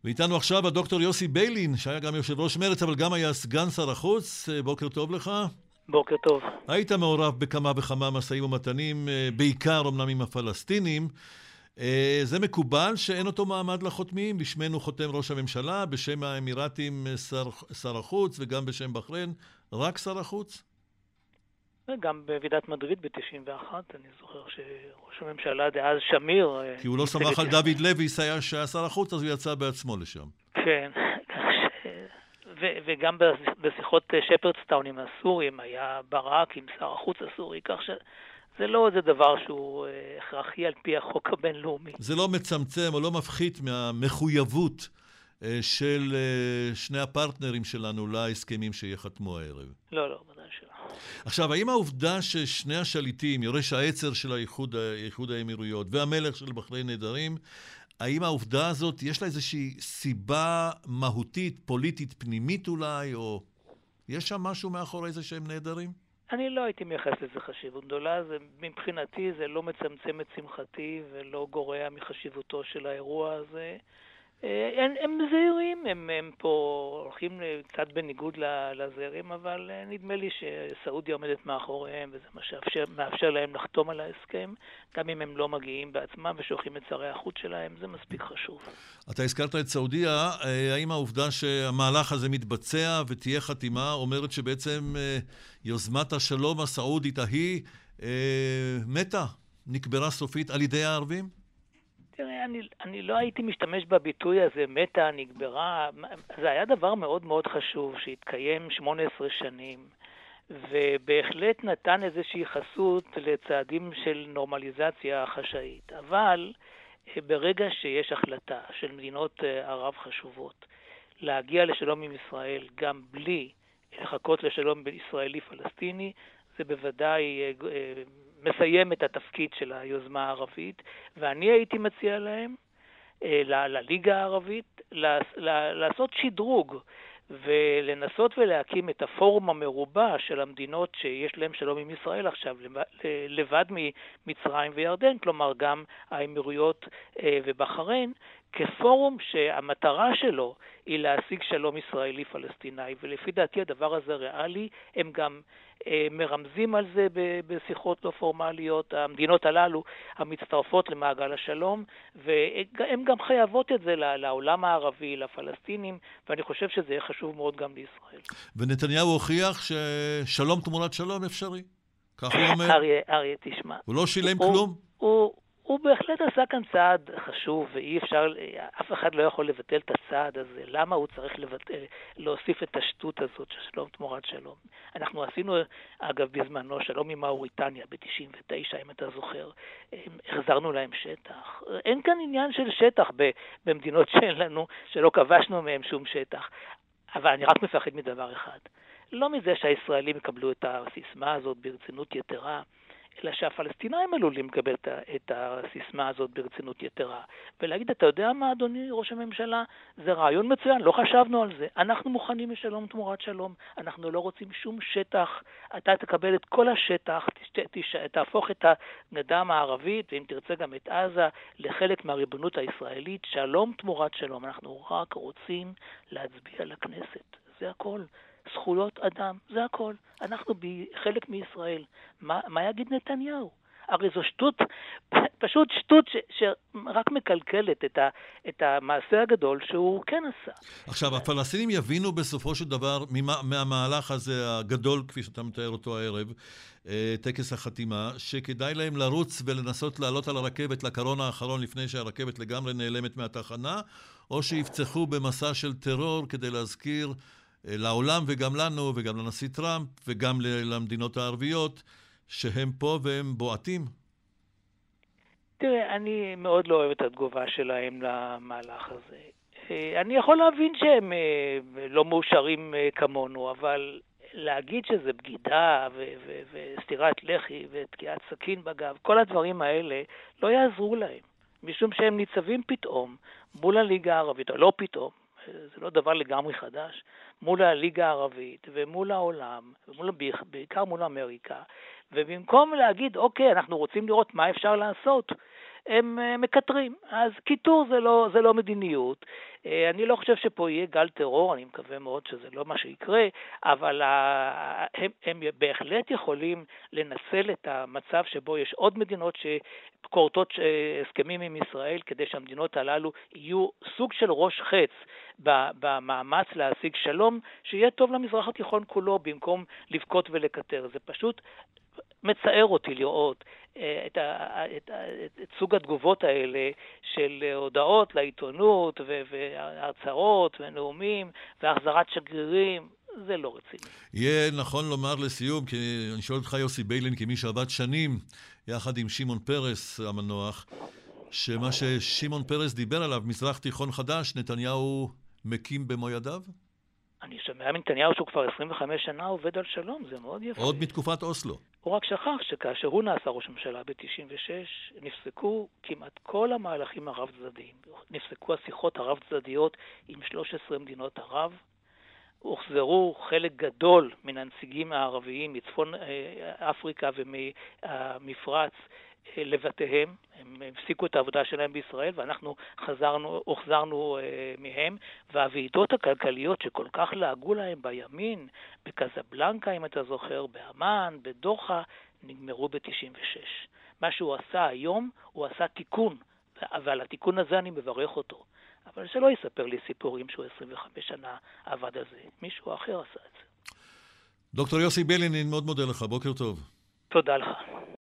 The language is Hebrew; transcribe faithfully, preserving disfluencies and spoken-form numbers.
ואיתנו עכשיו הדוקטור יוסי ביילין, שהיה גם יושב ראש מרצ, אבל גם היה סגן שר החוץ. בוקר טוב לך. בוקר טוב. היית מעורב בכמה וכמה משאים ומתנים, בעיקר אמנם עם הפלסטינים. זה מקובל שאין אותו מעמד לחותמים, בשמנו חותם ראש הממשלה, בשם האמירתים שר, שר החוץ, וגם בשם בחריין, רק שר החוץ? וגם בוועידת מדריד ב-תשעים ואחת, אני זוכר שראש הממשלה דאז שמיר... כי הוא לא סמך על דוד לוי, שהיה שר החוץ, אז הוא יצא בעצמו לשם. כן, ו- וגם בשיחות שפרדסטאון עם הסורים, היה ברק עם שר החוץ הסורי, כך שזה לא איזה דבר שהוא הכרחי על פי החוק הבינלאומי. זה לא מצמצם או לא מפחית מהמחויבות של שני הפרטנרים שלנו להסכמים שיחתמו הערב. לא, לא, ודאי שלא. עכשיו, האם העובדה ששני השליטים, יורש העצר של האיחוד, האיחוד האמירויות והמלך של בחריין נהדרים, האם העובדה הזאת יש לה איזושהי סיבה מהותית, פוליטית, פנימית אולי, או יש שם משהו מאחורי זה שהם נהדרים? אני לא הייתי מייחס לזה חשיבות גדולה, זה, מבחינתי זה לא מצמצם את שמחתי ולא גורע מחשיבותו של האירוע הזה. הם, הם זהירים, הם, הם פה הולכים קצת בניגוד לזהירים, אבל נדמה לי שסעודיה עומדת מאחוריהם, וזה מה שאפשר, מאפשר להם לחתום על ההסכם, גם אם הם לא מגיעים בעצמם ושולחים את שרי החוץ שלהם, זה מספיק חשוב. אתה הזכרת את סעודיה, האם העובדה שהמהלך הזה מתבצע ותהיה חתימה, אומרת שבעצם יוזמת השלום הסעודית ההיא מתה, נקברה סופית על ידי הערבים? תראה, אני, אני לא הייתי משתמש בביטוי הזה, מתה, נגברה. זה היה דבר מאוד מאוד חשוב שהתקיים שמונה עשרה שנים, ובהחלט נתן איזושהי חסות לצעדים של נורמליזציה חשאית. אבל ברגע שיש החלטה של מדינות ערב חשובות להגיע לשלום עם ישראל גם בלי לחכות לשלום ישראלי-פלסטיני, זה בוודאי מסיים את התפקיד של היוזמה הערבית, ואני הייתי מציע להם, ל- לליגה הערבית, לעשות שדרוג, ולנסות ולהקים את הפורום המרובע של המדינות שיש להם שלום עם ישראל עכשיו, לבד ממצרים וירדן, כלומר גם האמירויות ובחריין, כפורום שהמטרה שלו היא להשיג שלום ישראלי-פלסטיני, ולפי דעתי הדבר הזה ריאלי, הם גם מרמזים על זה בשיחות לא פורמליות, המדינות הללו המצטרפות למעגל השלום, והן גם חייבות את זה לעולם הערבי, לפלסטינים, ואני חושב שזה יהיה חשוב מאוד גם לישראל. ונתניהו הוכיח ששלום תמורת שלום אפשרי. כך הוא אומר. אריה, אריה, תשמע. הוא לא שילם הוא, כלום? הוא, הוא בהחלט עשה כאן צעד חשוב, ואי אפשר, אף אחד לא יכול לבטל את הצעד הזה. למה הוא צריך לבטל, להוסיף את השטות הזאת של שלום תמורת שלום? אנחנו עשינו, אגב, בזמנו, שלום עם מאוריטניה ב-תשעים ותשע, אם אתה זוכר. החזרנו להם שטח. אין כאן עניין של שטח במדינות שאין לנו, שלא כבשנו מהם שום שטח. אבל אני רק מפחד מדבר אחד. לא מזה שהישראלים יקבלו את הסיסמה הזאת ברצינות יתרה, אלא שהפלסטינאים עלולים לקבל את הסיסמה הזאת ברצינות יתרה. ולהגיד, אתה יודע מה, אדוני ראש הממשלה? זה רעיון מצוין, לא חשבנו על זה. אנחנו מוכנים לשלום תמורת שלום. אנחנו לא רוצים שום שטח. אתה תקבל את כל השטח, תהפוך את הגדה המערבית, ואם תרצה גם את עזה, לחלק מהריבונות הישראלית. שלום תמורת שלום. אנחנו רק רוצים להצביע לכנסת. זה הכל. זכויות אדם, זה הכל. אנחנו בחלק מישראל. מה, מה יגיד נתניהו? הרי זו שטות, פשוט שטות ש, שרק מקלקלת את, ה, את המעשה הגדול שהוא כן עשה. עכשיו, הפלסטינים יבינו בסופו של דבר ממה, מהמהלך הזה הגדול, כפי שאתה מתאר אותו הערב, טקס החתימה, שכדאי להם לרוץ ולנסות לעלות על הרכבת לקרון האחרון לפני שהרכבת לגמרי נעלמת מהתחנה, או שיפצחו במסע של טרור כדי להזכיר לעולם וגם לנו וגם לנשיא טראמפ וגם למדינות הערביות שהם פה והם בועטים. תראה, אני מאוד לא אוהב את התגובה שלהם למהלך הזה. אני יכול להבין שהם לא מאושרים כמונו, אבל להגיד שזה בגידה ו- ו- וסתירת לחי ותקיעת סכין בגב, כל הדברים האלה לא יעזרו להם, משום שהם ניצבים פתאום מול הליגה הערבית, או לא פתאום, זה לא דבר לגמרי חדש, מול הליגה הערבית ומול העולם, ומול, בעיקר מול אמריקה, ובמקום להגיד, אוקיי, אנחנו רוצים לראות מה אפשר לעשות, הם מקטרים. אז קיטור זה לא, זה לא מדיניות. אני לא חושב שפה יהיה גל טרור, אני מקווה מאוד שזה לא מה שיקרה, אבל הם, הם בהחלט יכולים לנצל את המצב שבו יש עוד מדינות שקורטות הסכמים עם ישראל, כדי שהמדינות הללו יהיו סוג של ראש חץ במאמץ להשיג שלום, שיהיה טוב למזרח התיכון כולו, במקום לבכות ולקטר. זה פשוט מצער אותי לראות את, ה, את, ה, את, את סוג התגובות האלה של הודעות לעיתונות ו, והרצאות ונאומים והחזרת שגרירים. זה לא רציני. יהיה נכון לומר לסיום, כי אני שואל אותך יוסי ביילין, כמי שעבד שנים יחד עם שמעון פרס המנוח, שמה ששמעון פרס דיבר עליו, מזרח תיכון חדש, נתניהו מקים במו ידיו? אני שומע מנתניהו שהוא כבר עשרים וחמש שנה עובד על שלום, זה מאוד יפה. עוד מתקופת אוסלו. הוא רק שכח שכאשר הוא נעשה ראש ממשלה ב-תשעים ושש, נפסקו כמעט כל המהלכים הרב-צדדיים. נפסקו השיחות הרב-צדדיות עם שלוש עשרה מדינות ערב. הוחזרו חלק גדול מן הנציגים הערביים מצפון אפריקה ומהמפרץ לבתיהם. הם הפסיקו את העבודה שלהם בישראל, ואנחנו חזרנו, הוחזרנו מהם, והוועידות הכלכליות שכל כך לעגו להם בימין, בקזבלנקה, אם אתה זוכר, באמן, בדוחה, נגמרו ב-תשעים ושש. מה שהוא עשה היום, הוא עשה תיקון, ועל התיקון הזה אני מברך אותו. אבל שלא יספר לי סיפורים שהוא עשרים וחמש שנה עבד על זה. מישהו אחר עשה את זה. דוקטור יוסי ביילין, אני מאוד מודה לך. בוקר טוב. תודה לך.